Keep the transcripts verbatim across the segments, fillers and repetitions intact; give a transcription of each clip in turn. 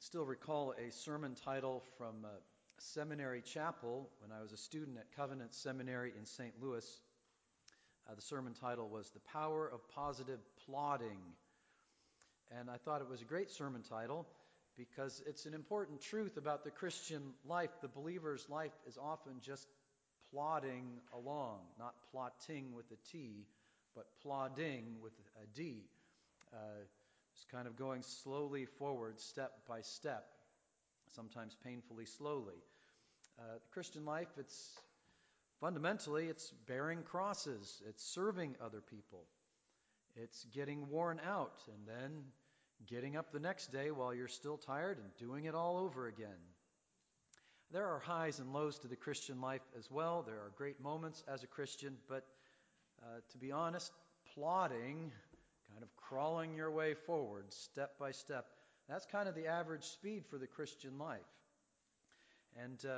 Still recall a sermon title from uh, Seminary Chapel when I was a student at Covenant Seminary in Saint Louis. Uh, the sermon title was The Power of Positive Plodding. And I thought it was a great sermon title because it's an important truth about the Christian life. The believer's life is often just plodding along, not plotting with a T, but plodding with a D. Uh, Just kind of going slowly forward, step by step, sometimes painfully slowly. Uh, the Christian life, it's fundamentally, it's bearing crosses. It's serving other people. It's getting worn out and then getting up the next day while you're still tired and doing it all over again. There are highs and lows to the Christian life as well. There are great moments as a Christian, but uh, to be honest, plodding, kind of crawling your way forward step by step, that's kind of the average speed for the Christian life. And uh,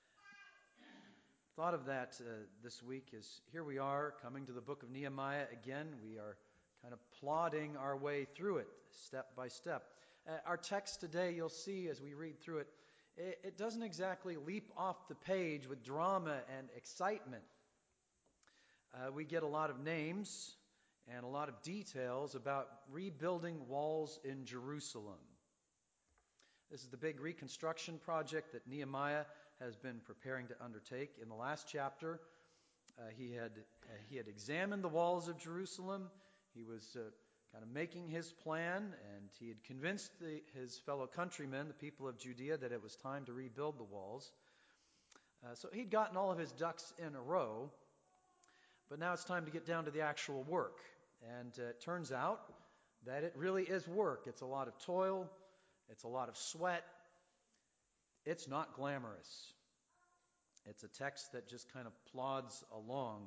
thought of that uh, this week as here we are coming to the book of Nehemiah again. We are kind of plodding our way through it step by step. Uh, our text today, you'll see as we read through it, it, it doesn't exactly leap off the page with drama and excitement. Uh, we get a lot of names and a lot of details about rebuilding walls in Jerusalem. This is the big reconstruction project that Nehemiah has been preparing to undertake. In the last chapter, uh, he had uh, he had examined the walls of Jerusalem. He was uh, kind of making his plan, and he had convinced the, his fellow countrymen, the people of Judea, that it was time to rebuild the walls. Uh, so he'd gotten all of his ducks in a row, but now it's time to get down to the actual work. And uh, it turns out that it really is work. It's a lot of toil. It's a lot of sweat. It's not glamorous. It's a text that just kind of plods along.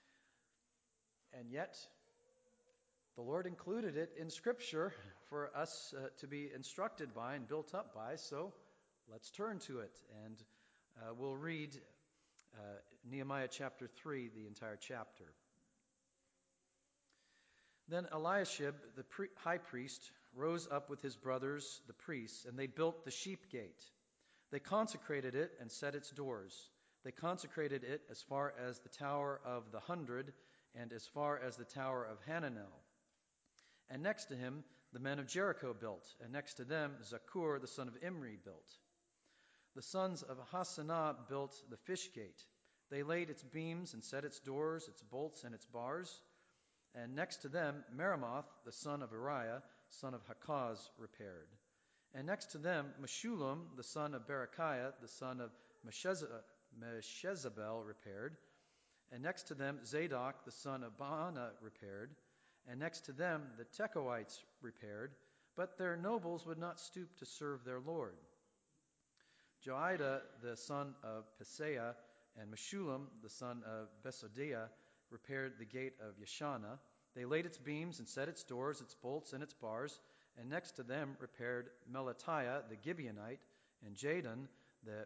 And yet, the Lord included it in Scripture for us uh, to be instructed by and built up by. So let's turn to it. And uh, we'll read uh, Nehemiah chapter three, the entire chapter. Then Eliashib, the pre- high priest, rose up with his brothers, the priests, and they built the sheep gate. They consecrated it and set its doors. They consecrated it as far as the Tower of the Hundred and as far as the Tower of Hananel. And next to him, the men of Jericho built, and next to them, Zakur, the son of Imri, built. The sons of Hassanah built the fish gate. They laid its beams and set its doors, its bolts, and its bars. And next to them, Meremoth, the son of Uriah, son of Hakaz, repaired. And next to them, Meshullam, the son of Berechiah, the son of Meshezabel, repaired. And next to them, Zadok, the son of Baana, repaired. And next to them, the Tekoites repaired. But their nobles would not stoop to serve their Lord. Joiada, the son of Paseah, and Meshullam, the son of Besodiah, repaired the gate of Yeshana. They laid its beams and set its doors, its bolts, and its bars. And next to them repaired Melatiah the Gibeonite, and Jadon the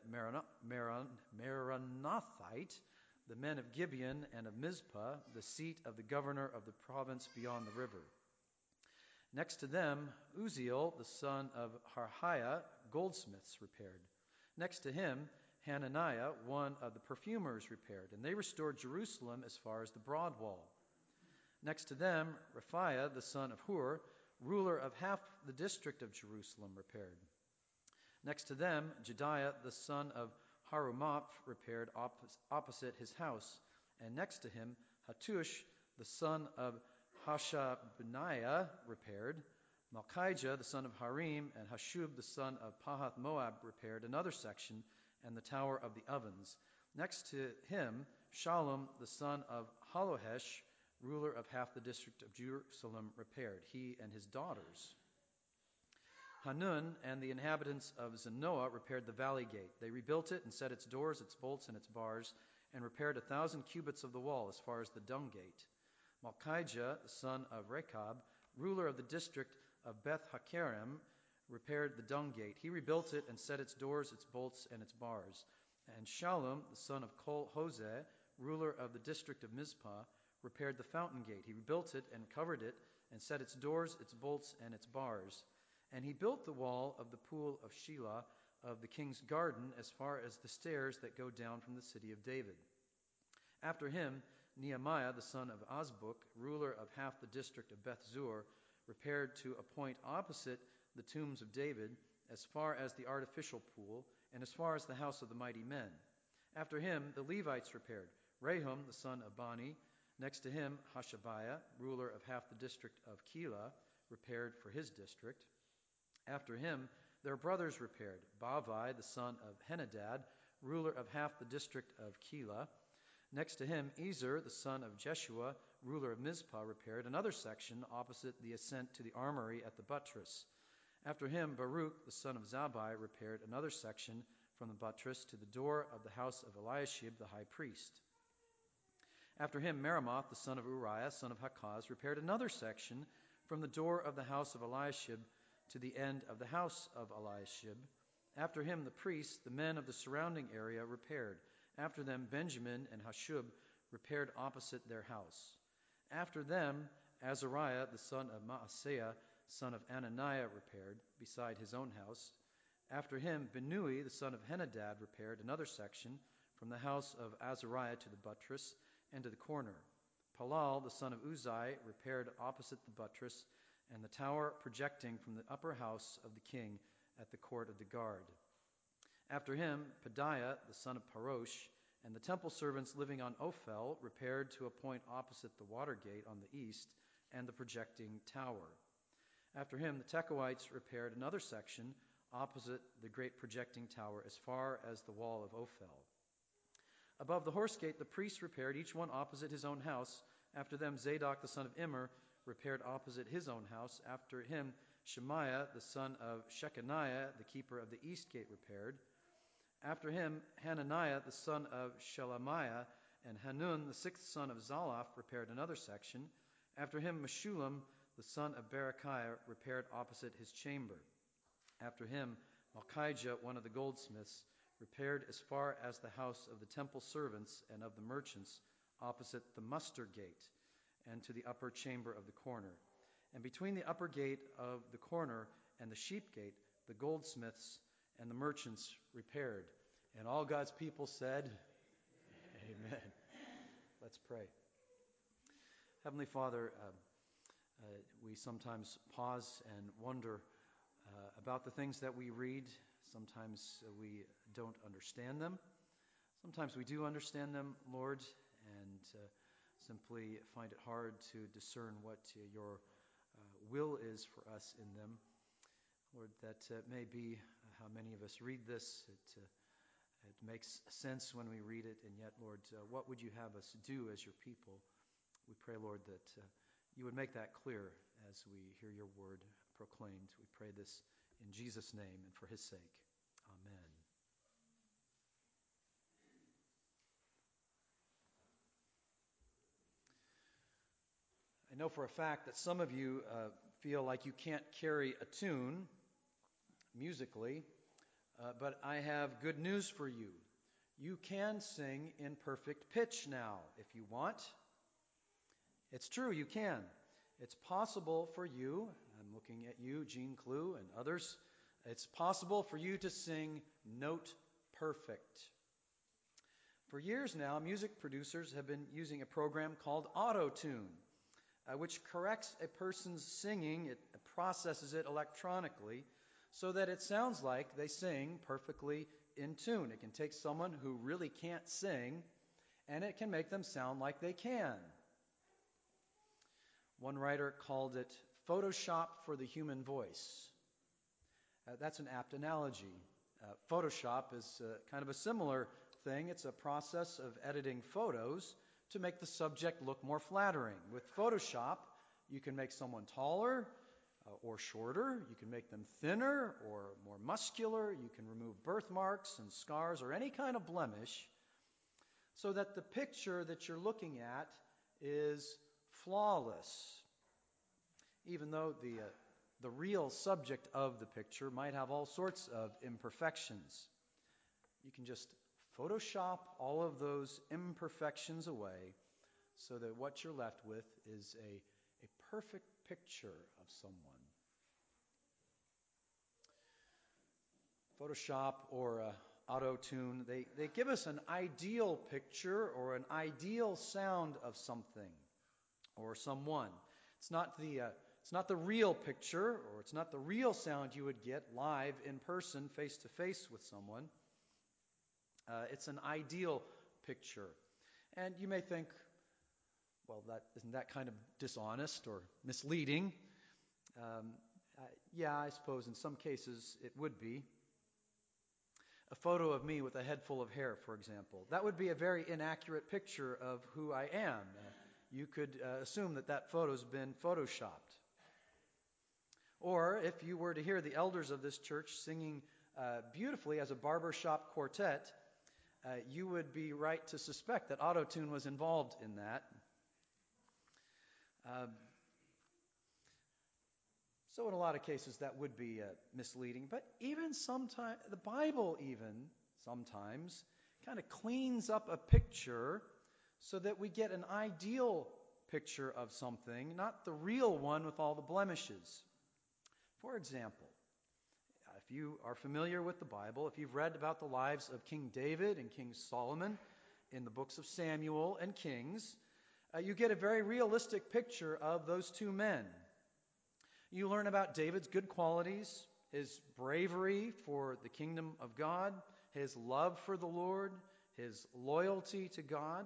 Meronothite, the men of Gibeon and of Mizpah, the seat of the governor of the province beyond the river. Next to them, Uzziel, the son of Harhiah, goldsmiths, repaired. Next to him, Hananiah, one of the perfumers, repaired, and they restored Jerusalem as far as the broad wall. Next to them, Rephaiah, the son of Hur, ruler of half the district of Jerusalem, repaired. Next to them, Jediah, the son of Harumaph, repaired opposite his house. And next to him, Hattush, the son of Hashabniah, repaired. Malchijah, the son of Harim, and Hashub, the son of Pahath Moab, repaired another section, and the Tower of the Ovens. Next to him, Shallum, the son of Halohesh, ruler of half the district of Jerusalem, repaired, he and his daughters. Hanun and the inhabitants of Zanoah repaired the valley gate. They rebuilt it and set its doors, its bolts, and its bars, and repaired a thousand cubits of the wall as far as the dung gate. Malchijah, the son of Rechab, ruler of the district of Beth Hakerem, repaired the dung gate. He rebuilt it and set its doors, its bolts, and its bars. And Shallum, the son of Kol Hoseh, ruler of the district of Mizpah, repaired the fountain gate. He rebuilt it and covered it and set its doors, its bolts, and its bars. And he built the wall of the pool of Shelah of the king's garden as far as the stairs that go down from the city of David. After him, Nehemiah, the son of Azbuk, ruler of half the district of Beth Zur, repaired to a point opposite the tombs of David, as far as the artificial pool, and as far as the house of the mighty men. After him, the Levites repaired. Rahum, the son of Bani, next to him, Hashabiah, ruler of half the district of Keilah, repaired for his district. After him, their brothers repaired. Bavai, the son of Henadad, ruler of half the district of Keilah. Next to him, Ezer, the son of Jeshua, ruler of Mizpah, repaired another section opposite the ascent to the armory at the buttress. After him, Baruch, the son of Zabbai, repaired another section from the buttress to the door of the house of Eliashib, the high priest. After him, Meremoth, the son of Uriah, son of Hakaz, repaired another section from the door of the house of Eliashib to the end of the house of Eliashib. After him, the priests, the men of the surrounding area, repaired. After them, Benjamin and Hashub repaired opposite their house. After them, Azariah, the son of Maaseiah, son of Ananiah, repaired, beside his own house. After him, Benui, the son of Henadad, repaired another section from the house of Azariah to the buttress and to the corner. Palal, the son of Uzai, repaired opposite the buttress and the tower projecting from the upper house of the king at the court of the guard. After him, Pedaiah, the son of Parosh, and the temple servants living on Ophel repaired to a point opposite the water gate on the east and the projecting tower. After him, the Tekoites repaired another section opposite the great projecting tower as far as the wall of Ophel. Above the horse gate, the priests repaired, each one opposite his own house. After them, Zadok, the son of Immer, repaired opposite his own house. After him, Shemaiah, the son of Shechaniah, the keeper of the east gate, repaired. After him, Hananiah, the son of Shelemiah, and Hanun, the sixth son of Zalaph, repaired another section. After him, Meshullam, the son of Berechiah, repaired opposite his chamber. After him, Malchijah, one of the goldsmiths, repaired as far as the house of the temple servants and of the merchants, opposite the muster gate, and to the upper chamber of the corner. And between the upper gate of the corner and the sheep gate, the goldsmiths and the merchants repaired. And all God's people said, Amen. Let's pray. Heavenly Father, uh, uh, we sometimes pause and wonder uh, about the things that we read. Sometimes uh, we don't understand them. Sometimes we do understand them, Lord, and uh, simply find it hard to discern what uh, your uh, will is for us in them. Lord, that uh, may be how many of us read this. It, uh, it makes sense when we read it, and yet, Lord, uh, what would you have us do as your people? We pray, Lord, that uh, you would make that clear as we hear your word proclaimed. We pray this in Jesus' name and for his sake. Amen. I know for a fact that some of you uh, feel like you can't carry a tune musically, uh, but I have good news for you. You can sing in perfect pitch now if you want. It's true, you can. It's possible for you, I'm looking at you, Gene Clue, and others, it's possible for you to sing note perfect. For years now, music producers have been using a program called Auto-Tune, uh, which corrects a person's singing. It processes it electronically so that it sounds like they sing perfectly in tune. It can take someone who really can't sing, and it can make them sound like they can. One writer called it Photoshop for the human voice. Uh, that's an apt analogy. Uh, Photoshop is uh, kind of a similar thing. It's a process of editing photos to make the subject look more flattering. With Photoshop, you can make someone taller uh, or shorter. You can make them thinner or more muscular. You can remove birthmarks and scars or any kind of blemish so that the picture that you're looking at is flawless, even though the uh, the real subject of the picture might have all sorts of imperfections. You can just Photoshop all of those imperfections away so that what you're left with is a, a perfect picture of someone. Photoshop or uh, Auto-Tune, they, they give us an ideal picture or an ideal sound of something or someone. It's not the uh, it's not the real picture, or it's not the real sound you would get live in person, face to face with someone. Uh, it's an ideal picture. And you may think, well, that isn't that kind of dishonest or misleading? Um, uh, yeah, I suppose in some cases it would be. A photo of me with a head full of hair, for example, that would be a very inaccurate picture of who I am. Uh, you could uh, assume that that photo's been photoshopped. Or if you were to hear the elders of this church singing uh, beautifully as a barbershop quartet, uh, you would be right to suspect that Auto-Tune was involved in that. Um, so in a lot of cases that would be uh, misleading. But even sometimes, the Bible even sometimes kind of cleans up a picture so that we get an ideal picture of something, not the real one with all the blemishes. For example, if you are familiar with the Bible, if you've read about the lives of King David and King Solomon in the books of Samuel and Kings, uh, you get a very realistic picture of those two men. You learn about David's good qualities, his bravery for the kingdom of God, his love for the Lord, his loyalty to God.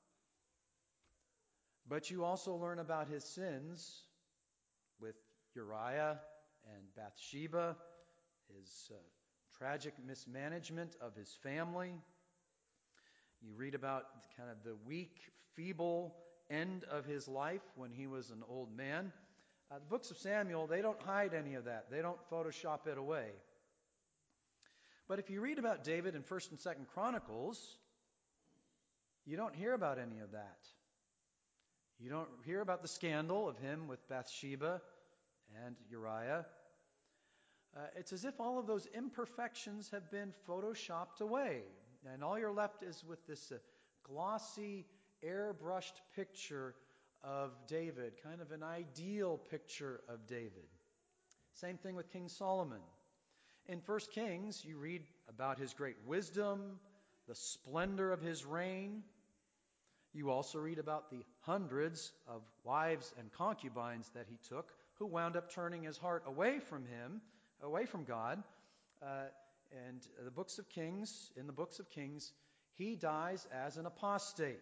But you also learn about his sins with Uriah and Bathsheba, his uh, tragic mismanagement of his family. You read about kind of the weak, feeble end of his life when he was an old man. Uh, the books of Samuel, they don't hide any of that. They don't Photoshop it away. But if you read about David in First and Second Chronicles, you don't hear about any of that. You don't hear about the scandal of him with Bathsheba and Uriah. Uh, it's as if all of those imperfections have been photoshopped away. And all you're left is with this uh, glossy, airbrushed picture of David, kind of an ideal picture of David. Same thing with King Solomon. In First Kings, you read about his great wisdom, the splendor of his reign. You also read about the hundreds of wives and concubines that he took, who wound up turning his heart away from him, away from God. Uh, and the books of Kings, in the books of Kings, he dies as an apostate,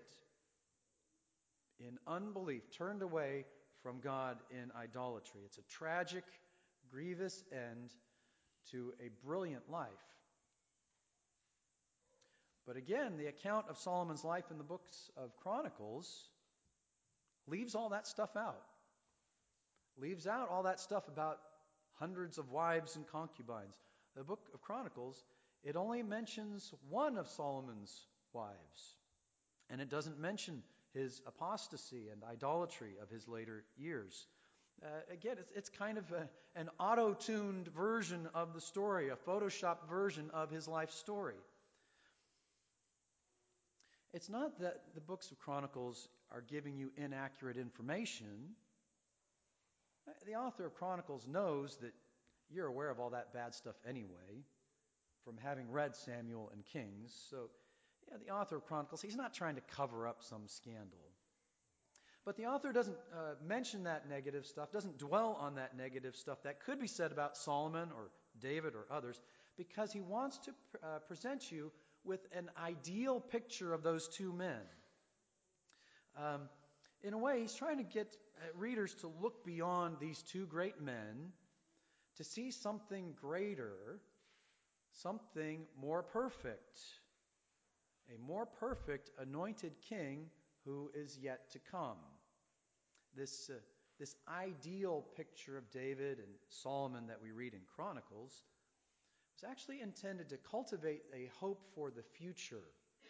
in unbelief, turned away from God in idolatry. It's a tragic, grievous end to a brilliant life. But again, the account of Solomon's life in the books of Chronicles leaves all that stuff out. Leaves out all that stuff about hundreds of wives and concubines. The book of Chronicles, it only mentions one of Solomon's wives. And it doesn't mention his apostasy and idolatry of his later years. Uh, again, it's, it's kind of a, an auto-tuned version of the story, a photoshopped version of his life story. It's not that the books of Chronicles are giving you inaccurate information. The author of Chronicles knows that you're aware of all that bad stuff anyway, from having read Samuel and Kings. So, yeah, the author of Chronicles, he's not trying to cover up some scandal. But the author doesn't uh, mention that negative stuff, doesn't dwell on that negative stuff that could be said about Solomon or David or others, because he wants to uh, present you with an ideal picture of those two men. Um, in a way, he's trying to get uh, readers to look beyond these two great men to see something greater, something more perfect, a more perfect anointed king who is yet to come. This, uh, this ideal picture of David and Solomon that we read in Chronicles was actually intended to cultivate a hope for the future.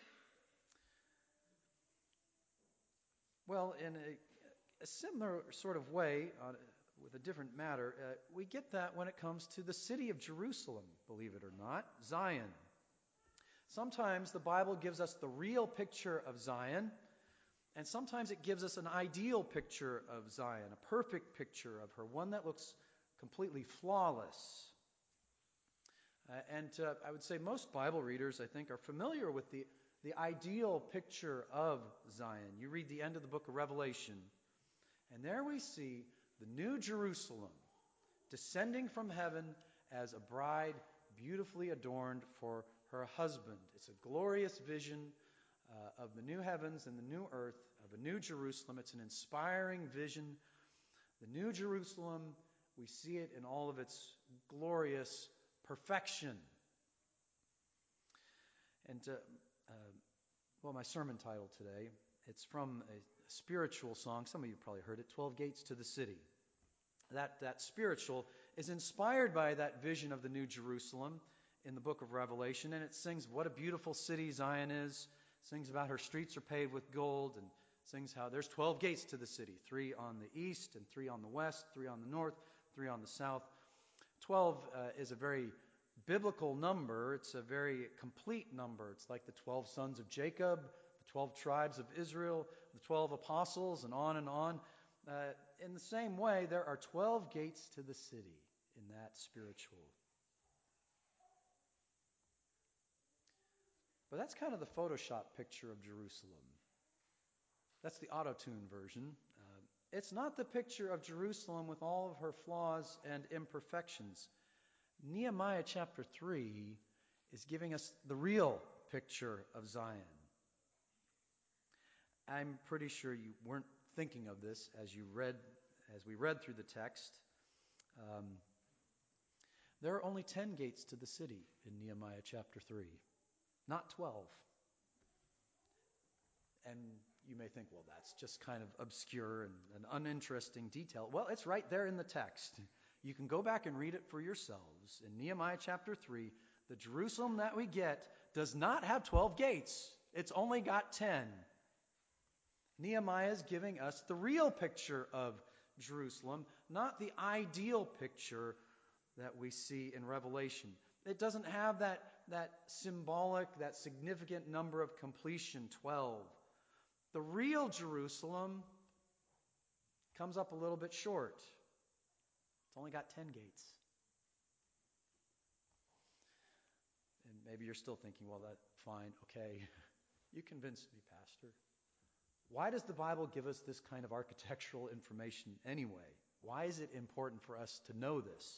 Well, in a, a similar sort of way, uh, with a different matter, uh, we get that when it comes to the city of Jerusalem, believe it or not, Zion. Sometimes the Bible gives us the real picture of Zion, and sometimes it gives us an ideal picture of Zion, a perfect picture of her, one that looks completely flawless. Uh, and uh, I would say most Bible readers, I think, are familiar with the, the ideal picture of Zion. You read the end of the book of Revelation, and there we see the New Jerusalem descending from heaven as a bride beautifully adorned for her husband. It's a glorious vision uh, of the new heavens and the new earth, of a new Jerusalem. It's an inspiring vision. The New Jerusalem, we see it in all of its glorious perfection. And, uh, uh, well, my sermon title today, it's from a spiritual song. Some of you probably heard it, twelve Gates to the City. That, that spiritual is inspired by that vision of the New Jerusalem in the book of Revelation, and it sings what a beautiful city Zion is. It sings about her streets are paved with gold, and sings how there's twelve gates to the city, three on the east and three on the west, three on the north, three on the south. twelve uh, is a very biblical number. It's a very complete number. It's like the twelve sons of Jacob, the twelve tribes of Israel, the twelve apostles, and on and on. Uh, in the same way, there are twelve gates to the city in that spiritual. But that's kind of the Photoshop picture of Jerusalem. That's the auto-tune version. Uh, it's not the picture of Jerusalem with all of her flaws and imperfections. Nehemiah chapter three is giving us the real picture of Zion. I'm pretty sure you weren't thinking of this as you read, as we read through the text. Um, there are only ten gates to the city in Nehemiah chapter three, not twelve. And you may think, well, that's just kind of obscure and an uninteresting detail. Well, it's right there in the text. You can go back and read it for yourselves. In Nehemiah chapter three, the Jerusalem that we get does not have twelve gates. It's only got ten. Nehemiah is giving us the real picture of Jerusalem, not the ideal picture that we see in Revelation. It doesn't have that, that symbolic, that significant number of completion, twelve. The real Jerusalem comes up a little bit short. It's only got ten gates. And maybe you're still thinking, well, that's fine, okay. You convinced me, Pastor. Why does the Bible give us this kind of architectural information anyway? Why is it important for us to know this?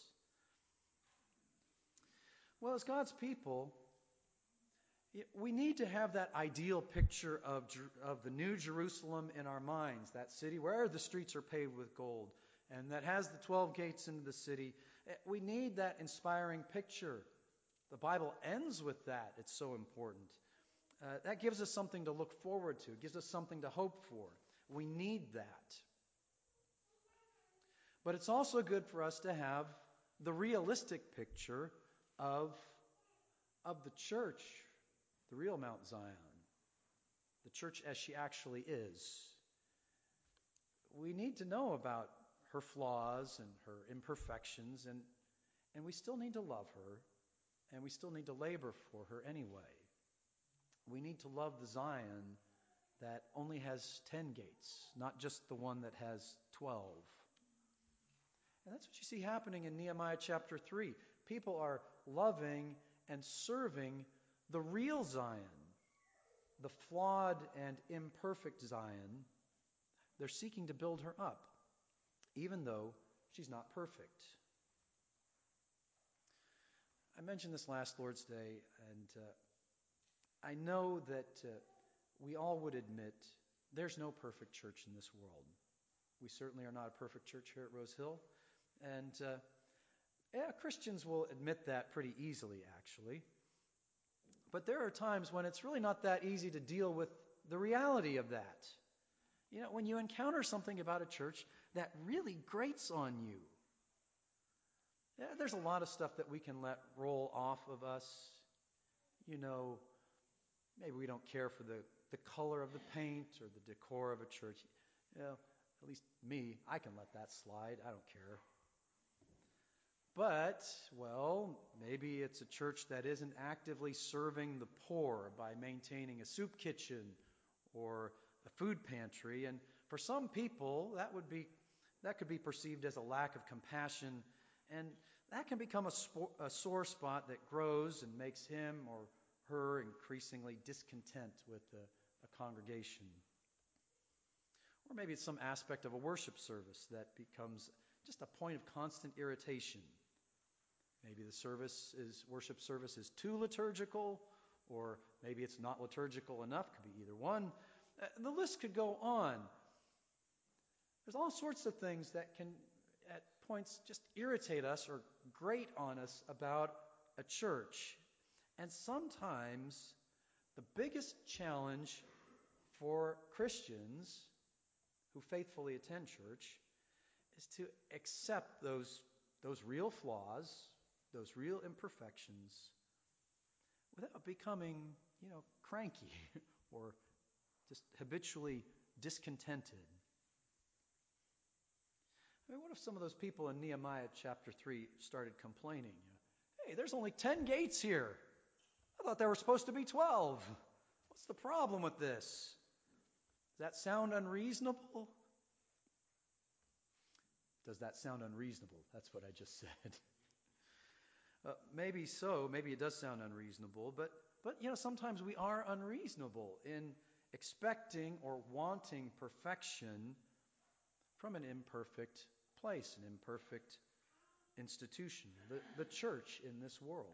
Well, as God's people, we need to have that ideal picture of, of the New Jerusalem in our minds, that city where the streets are paved with gold and that has the twelve gates into the city. We need that inspiring picture. The Bible ends with that. It's so important. Uh, that gives us something to look forward to. It gives us something to hope for. We need that. But it's also good for us to have the realistic picture of, of the church, the real Mount Zion, the church as she actually is. We need to know about her flaws and her imperfections, and, and we still need to love her, and we still need to labor for her anyway. We need to love the Zion that only has ten gates, not just the one that has twelve. And that's what you see happening in Nehemiah chapter three. People are loving and serving the real Zion, the flawed and imperfect Zion. They're seeking to build her up, even though she's not perfect. I mentioned this last Lord's Day, and uh, I know that uh, we all would admit there's no perfect church in this world. We certainly are not a perfect church here at Rose Hill. And uh, yeah, Christians will admit that pretty easily, actually. But there are times when it's really not that easy to deal with the reality of that. You know, when you encounter something about a church that really grates on you, yeah, there's a lot of stuff that we can let roll off of us. You know, maybe we don't care for the, the color of the paint or the decor of a church. You know, at least me, I can let that slide. I don't care. But, well, maybe it's a church that isn't actively serving the poor by maintaining a soup kitchen or a food pantry. And for some people, that would be that could be perceived as a lack of compassion. And that can become a, spo- a sore spot that grows and makes him or her increasingly discontent with the, a congregation. Or maybe it's some aspect of a worship service that becomes just a point of constant irritation. Maybe the service is worship service is too liturgical, or maybe it's not liturgical enough. Could be either one. Uh, the list could go on. There's all sorts of things that can, at points, just irritate us or grate on us about a church. And sometimes the biggest challenge for Christians who faithfully attend church is to accept those, those real flaws, those real imperfections, without becoming, you know, cranky or just habitually discontented. I mean, what if some of those people in Nehemiah chapter three started complaining? Hey, there's only ten gates here. I thought there were supposed to be twelve. What's the problem with this? Does that sound unreasonable? Does that sound unreasonable? That's what I just said. Uh, maybe so. Maybe it does sound unreasonable. But, but, you know, sometimes we are unreasonable in expecting or wanting perfection from an imperfect place, an imperfect institution, the, the church in this world.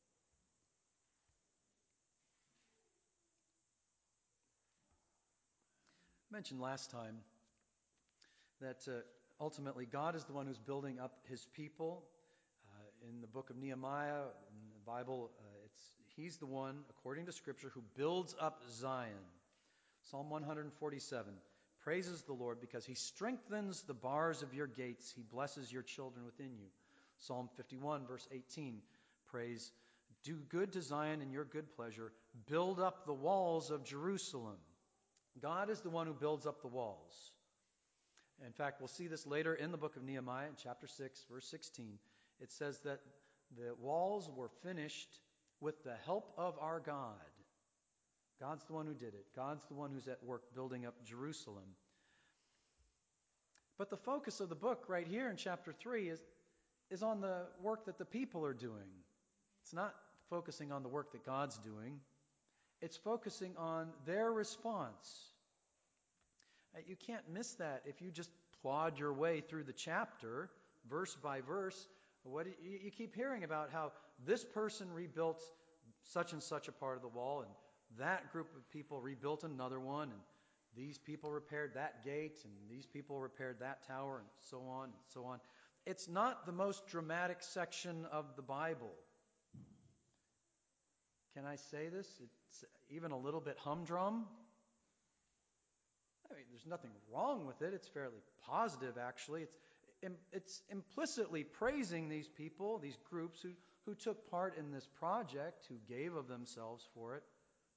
I mentioned last time that uh, ultimately God is the one who's building up his people. Uh, in the book of Nehemiah, in the Bible, uh, it's he's the one, according to Scripture, who builds up Zion. Psalm one forty-seven praises the Lord because he strengthens the bars of your gates. He blesses your children within you. Psalm fifty-one, verse eighteen, praise, do good to Zion in your good pleasure. Build up the walls of Jerusalem. God is the one who builds up the walls. In fact, we'll see this later in the book of Nehemiah, in chapter six, verse sixteen. It says that the walls were finished with the help of our God. God's the one who did it. God's the one who's at work building up Jerusalem. But the focus of the book right here in chapter three is, is on the work that the people are doing. It's not focusing on the work that God's doing. It's focusing on their response. You can't miss that if you just plod your way through the chapter, verse by verse. What you keep hearing about how this person rebuilt such and such a part of the wall, and that group of people rebuilt another one, and these people repaired that gate, and these people repaired that tower, and so on and so on. It's not the most dramatic section of the Bible. Can I say this? It's even a little bit humdrum. I mean, there's nothing wrong with it. It's fairly positive, actually. It's it's implicitly praising these people, these groups who, who took part in this project, who gave of themselves for it.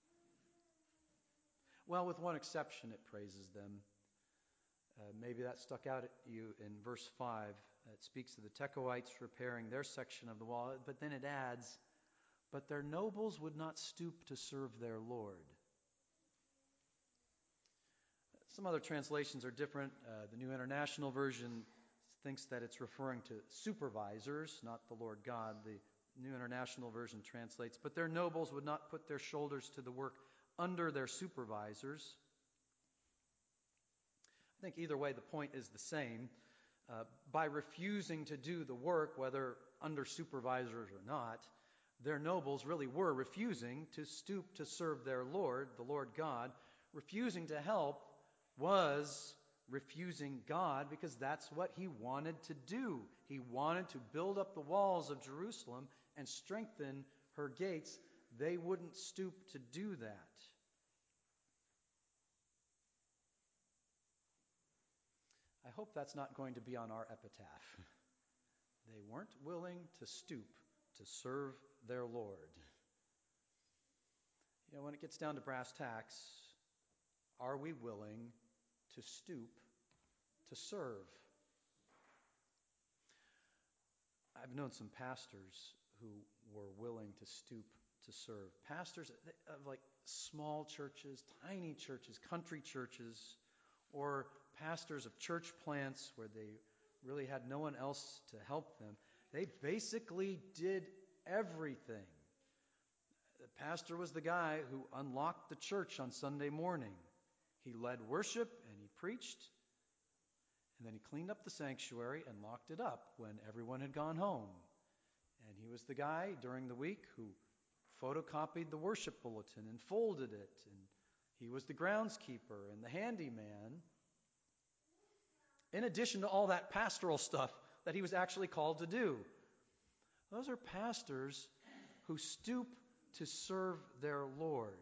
Well, with one exception, it praises them. Uh, maybe that stuck out at you in verse five. It speaks of the Tekoites repairing their section of the wall, but then it adds, but their nobles would not stoop to serve their Lord. Some other translations are different. Uh, the New International Version thinks that it's referring to supervisors, not the Lord God. The New International Version translates, but their nobles would not put their shoulders to the work under their supervisors. I think either way the point is the same. Uh, by refusing to do the work, whether under supervisors or not, their nobles really were refusing to stoop to serve their Lord, the Lord God. Refusing to help was refusing God, because that's what he wanted to do. He wanted to build up the walls of Jerusalem and strengthen her gates. They wouldn't stoop to do that. I hope that's not going to be on our epitaph. They weren't willing to stoop to serve their Lord. You know, when it gets down to brass tacks, are we willing to stoop to serve? I've known some pastors who were willing to stoop to serve. Pastors of like small churches, tiny churches, country churches, or pastors of church plants where they really had no one else to help them. They basically did everything. The pastor was the guy who unlocked the church on Sunday morning. He led worship and he preached, and then he cleaned up the sanctuary and locked it up when everyone had gone home. And he was the guy during the week who photocopied the worship bulletin and folded it, and he was the groundskeeper and the handyman, in addition to all that pastoral stuff that he was actually called to do. Those are pastors who stoop to serve their Lord.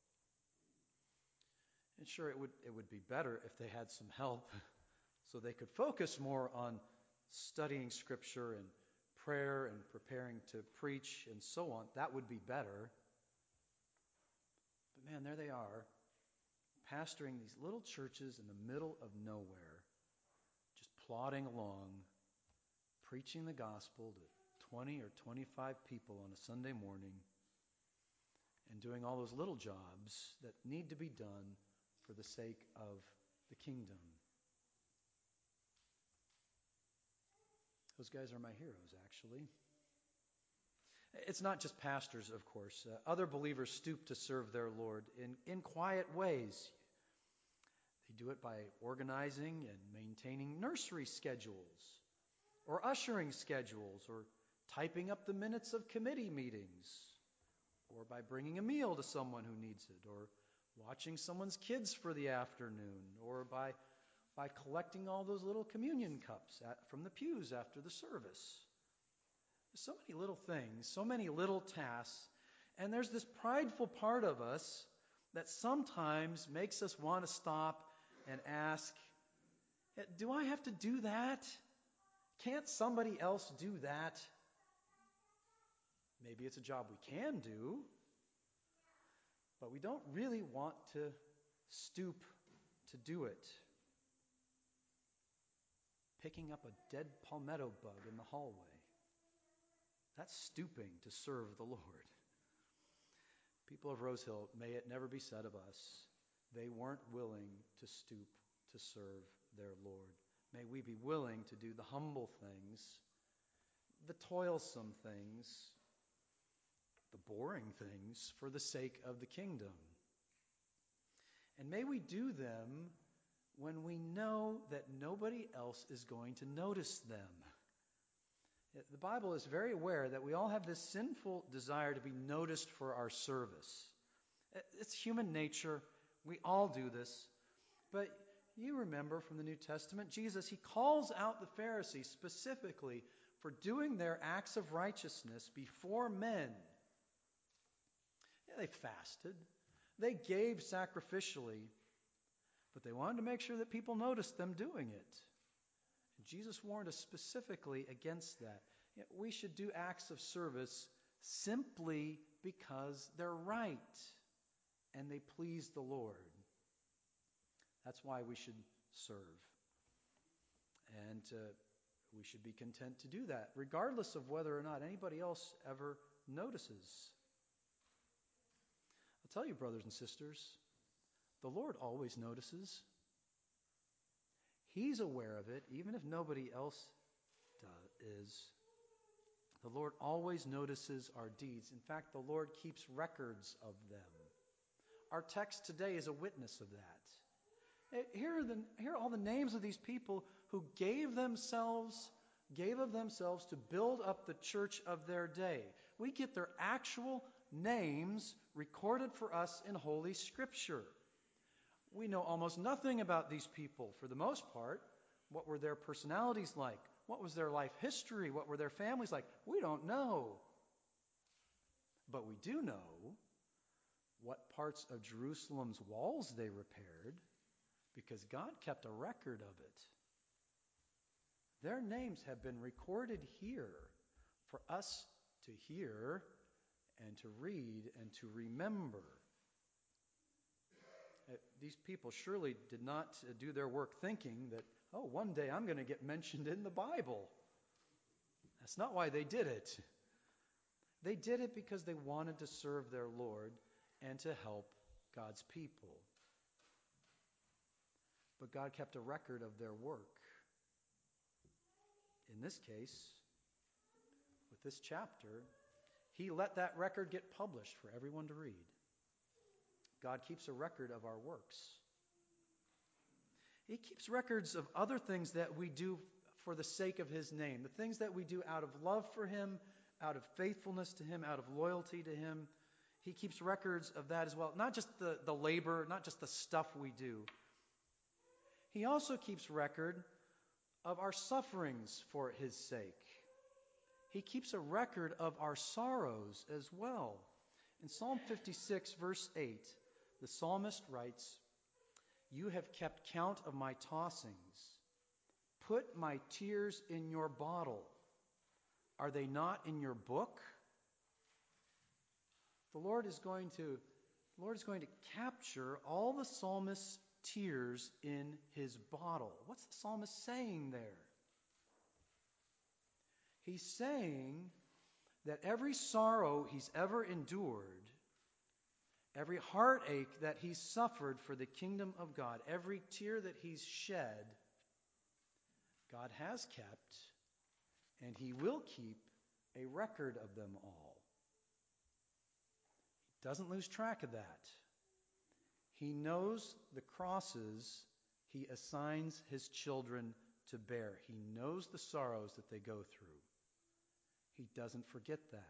And sure, it would it would be better if they had some help so they could focus more on studying Scripture and prayer and preparing to preach and so on. That would be better. But man, there they are, pastoring these little churches in the middle of nowhere, just plodding along, preaching the gospel to twenty or twenty-five people on a Sunday morning, and doing all those little jobs that need to be done for the sake of the kingdom. Those guys are my heroes, actually. It's not just pastors, of course. Uh, other believers stoop to serve their Lord in, in quiet ways. They do it by organizing and maintaining nursery schedules, or ushering schedules, or typing up the minutes of committee meetings, or by bringing a meal to someone who needs it, or watching someone's kids for the afternoon, or by by collecting all those little communion cups at, from the pews after the service. There's so many little things, so many little tasks, and there's this prideful part of us that sometimes makes us want to stop and ask, do I have to do that? Can't somebody else do that? Maybe it's a job we can do, but we don't really want to stoop to do it. Picking up a dead palmetto bug in the hallway, that's stooping to serve the Lord. People of Rose Hill, may it never be said of us, they weren't willing to stoop to serve their Lord. May we be willing to do the humble things, the toilsome things, the boring things for the sake of the kingdom. And may we do them when we know that nobody else is going to notice them. The Bible is very aware that we all have this sinful desire to be noticed for our service. It's human nature. We all do this. But you remember from the New Testament, Jesus, he calls out the Pharisees specifically for doing their acts of righteousness before men. Yeah, they fasted. They gave sacrificially. But they wanted to make sure that people noticed them doing it. And Jesus warned us specifically against that. You know, we should do acts of service simply because they're right and they please the Lord. That's why we should serve. And uh, we should be content to do that, regardless of whether or not anybody else ever notices. I'll tell you, brothers and sisters, the Lord always notices. He's aware of it, even if nobody else does, is. The Lord always notices our deeds. In fact, the Lord keeps records of them. Our text today is a witness of that. Here are, the, here are all the names of these people who gave themselves, gave of themselves to build up the church of their day. We get their actual names recorded for us in Holy Scripture. We know almost nothing about these people for the most part. What were their personalities like? What was their life history? What were their families like? We don't know. But we do know what parts of Jerusalem's walls they repaired, because God kept a record of it. Their names have been recorded here for us to hear and to read and to remember. Uh, these people surely did not uh, do their work thinking that, oh, one day I'm going to get mentioned in the Bible. That's not why they did it. They did it because they wanted to serve their Lord and to help God's people. But God kept a record of their work. In this case, this chapter, he let that record get published for everyone to read. God keeps a record of our works. He keeps records of other things that we do for the sake of his name, the things that we do out of love for him, out of faithfulness to him, out of loyalty to him. He keeps records of that as well. Not just the, the labor, not just the stuff we do. He also keeps record of our sufferings for his sake. He keeps a record of our sorrows as well. In Psalm fifty-six, verse eight, the psalmist writes, "You have kept count of my tossings. Put my tears in your bottle. Are they not in your book?" The Lord is going to, the Lord is going to capture all the psalmist's tears in his bottle. What's the psalmist saying there? He's saying that every sorrow he's ever endured, every heartache that he's suffered for the kingdom of God, every tear that he's shed, God has kept, and he will keep a record of them all. He doesn't lose track of that. He knows the crosses he assigns his children to bear. He knows the sorrows that they go through. He doesn't forget that.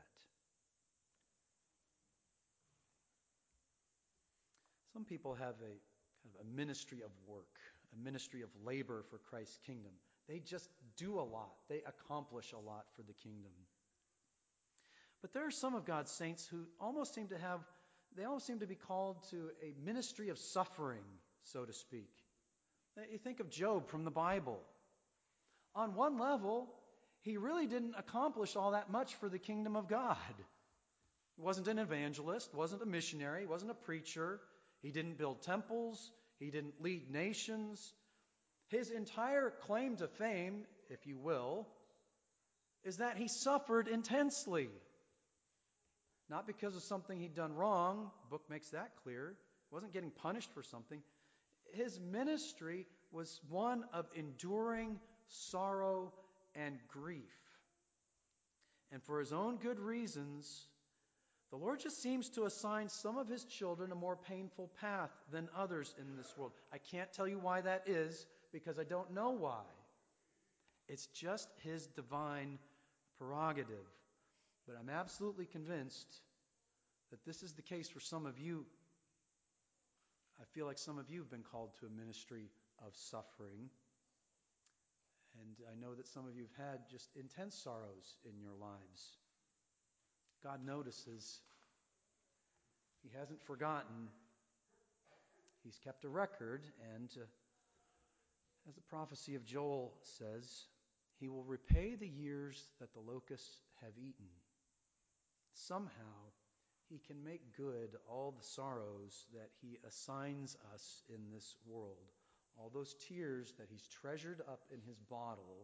Some people have a kind of a ministry of work, a ministry of labor for Christ's kingdom. They just do a lot. They accomplish a lot for the kingdom. But there are some of God's saints who almost seem to have, they almost seem to be called to a ministry of suffering, so to speak. You think of Job from the Bible. On one level, he really didn't accomplish all that much for the kingdom of God. He wasn't an evangelist, wasn't a missionary, wasn't a preacher. He didn't build temples. He didn't lead nations. His entire claim to fame, if you will, is that he suffered intensely. Not because of something he'd done wrong. The book makes that clear. He wasn't getting punished for something. His ministry was one of enduring sorrow and grief. And for his own good reasons, the Lord just seems to assign some of his children a more painful path than others in this world. I can't tell you why that is, because I don't know why. It's just his divine prerogative. But I'm absolutely convinced that this is the case for some of you. I feel like some of you have been called to a ministry of suffering. And I know that some of you have had just intense sorrows in your lives. God notices. He hasn't forgotten. He's kept a record, and uh, as the prophecy of Joel says, he will repay the years that the locusts have eaten. Somehow, he can make good all the sorrows that he assigns us in this world. All those tears that he's treasured up in his bottle,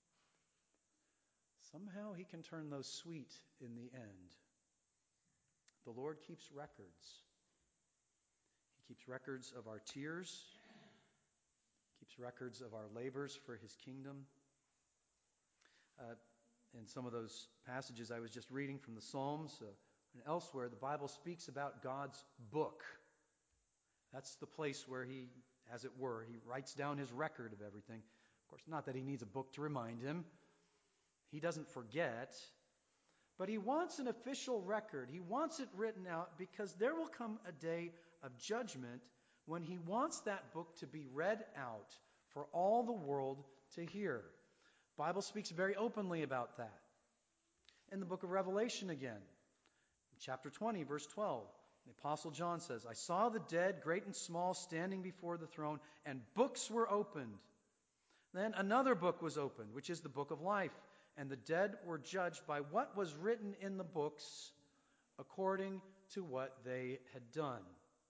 somehow he can turn those sweet in the end. The Lord keeps records. He keeps records of our tears. He keeps records of our labors for his kingdom. Uh, in some of those passages I was just reading from the Psalms uh, and elsewhere, the Bible speaks about God's book. That's the place where he, as it were, he writes down his record of everything. Of course, not that he needs a book to remind him. He doesn't forget. But he wants an official record. He wants it written out because there will come a day of judgment when he wants that book to be read out for all the world to hear. The Bible speaks very openly about that. In the book of Revelation again, chapter twenty, verse twelve, the Apostle John says, "I saw the dead, great and small, standing before the throne, and books were opened. Then another book was opened, which is the book of life. And the dead were judged by what was written in the books according to what they had done."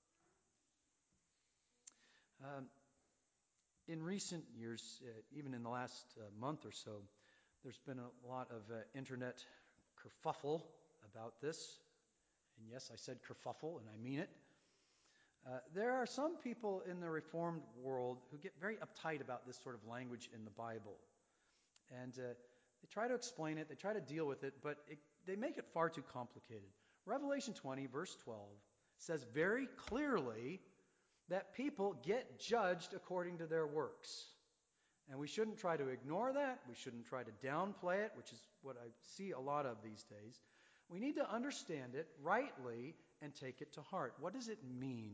Um, in recent years, uh, even in the last uh, month or so, there's been a lot of uh, internet kerfuffle about this. And yes, I said kerfuffle, and I mean it. Uh, there are some people in the Reformed world who get very uptight about this sort of language in the Bible. And uh, they try to explain it, they try to deal with it, but it, they make it far too complicated. Revelation twenty, verse twelve, says very clearly that people get judged according to their works. And we shouldn't try to ignore that. We shouldn't try to downplay it, which is what I see a lot of these days. We need to understand it rightly and take it to heart. What does it mean?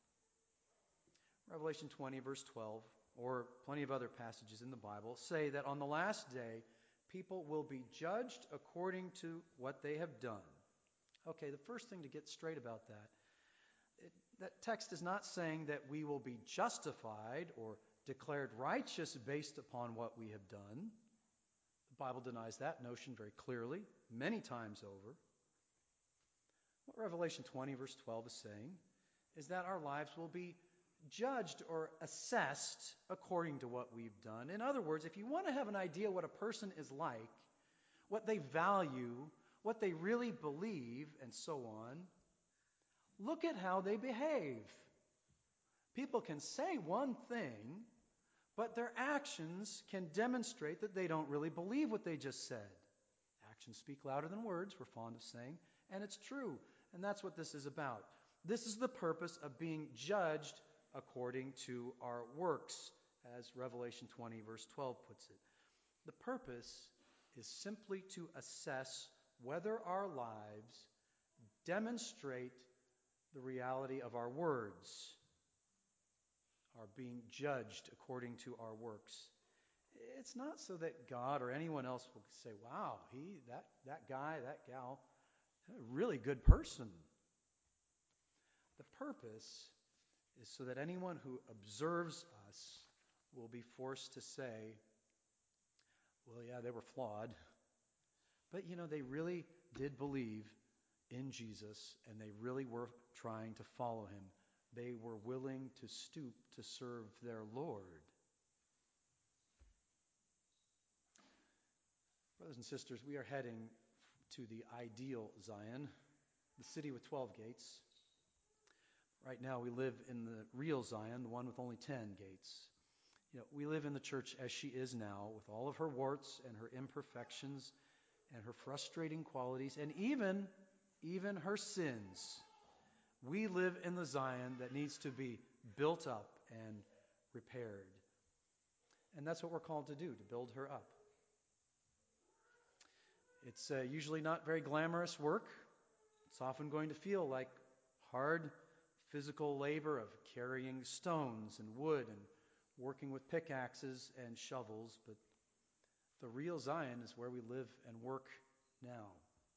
Revelation twenty, verse twelve, or plenty of other passages in the Bible, say that on the last day, people will be judged according to what they have done. Okay, the first thing to get straight about that, it, that text is not saying that we will be justified or declared righteous based upon what we have done. The Bible denies that notion very clearly, many times over. What Revelation twenty, verse twelve is saying is that our lives will be judged or assessed according to what we've done. In other words, if you want to have an idea what a person is like, what they value, what they really believe, and so on, look at how they behave. People can say one thing, but their actions can demonstrate that they don't really believe what they just said. Actions speak louder than words, we're fond of saying, and it's true. And that's what this is about. This is the purpose of being judged according to our works, as Revelation twenty, verse twelve puts it. The purpose is simply to assess whether our lives demonstrate the reality of our words, are being judged according to our works. It's not so that God or anyone else will say, wow, he, that, that guy, that gal, a really good person. The purpose is so that anyone who observes us will be forced to say, well, yeah, they were flawed, but, you know, they really did believe in Jesus, and they really were trying to follow him. They were willing to stoop to serve their Lord. Brothers and sisters, we are heading to the ideal Zion, the city with twelve gates. Right now we live in the real Zion, the one with only ten gates. You know, we live in the church as she is now, with all of her warts and her imperfections and her frustrating qualities, and even, even her sins. We live in the Zion that needs to be built up and repaired. And that's what we're called to do, to build her up. It's uh, usually not very glamorous work. It's often going to feel like hard physical labor of carrying stones and wood and working with pickaxes and shovels. But the real Zion is where we live and work now.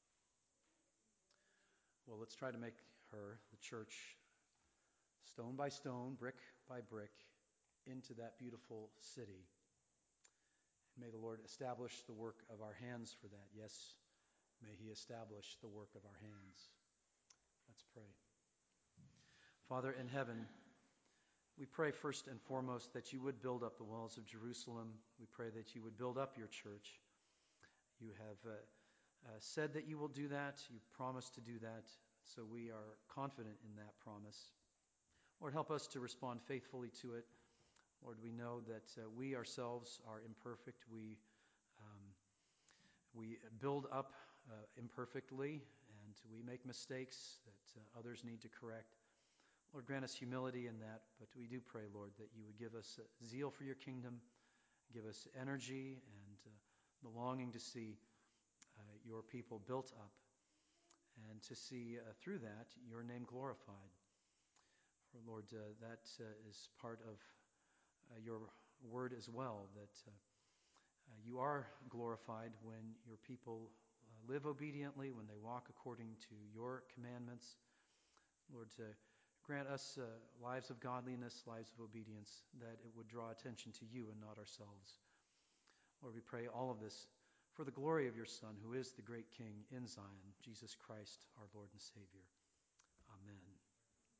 Well, let's try to make her, the church, stone by stone, brick by brick, into that beautiful city. And may the Lord establish the work of our hands for that. Yes, may he establish the work of our hands. Let's pray. Father in heaven, we pray first and foremost that you would build up the walls of Jerusalem. We pray that you would build up your church. You have uh, uh, said that you will do that. You promised to do that. So we are confident in that promise. Lord, help us to respond faithfully to it. Lord, we know that uh, we ourselves are imperfect. We um, we build up uh, imperfectly, and we make mistakes that uh, others need to correct. Lord, grant us humility in that, but we do pray, Lord, that you would give us uh, zeal for your kingdom, give us energy and uh, the longing to see uh, your people built up, and to see uh, through that your name glorified. For Lord, uh, that uh, is part of uh, your word as well, that uh, uh, you are glorified when your people uh, live obediently, when they walk according to your commandments. Lord, to grant us uh, lives of godliness, lives of obedience, that it would draw attention to you and not ourselves. Lord, we pray all of this for the glory of your Son, who is the great King in Zion, Jesus Christ, our Lord and Savior.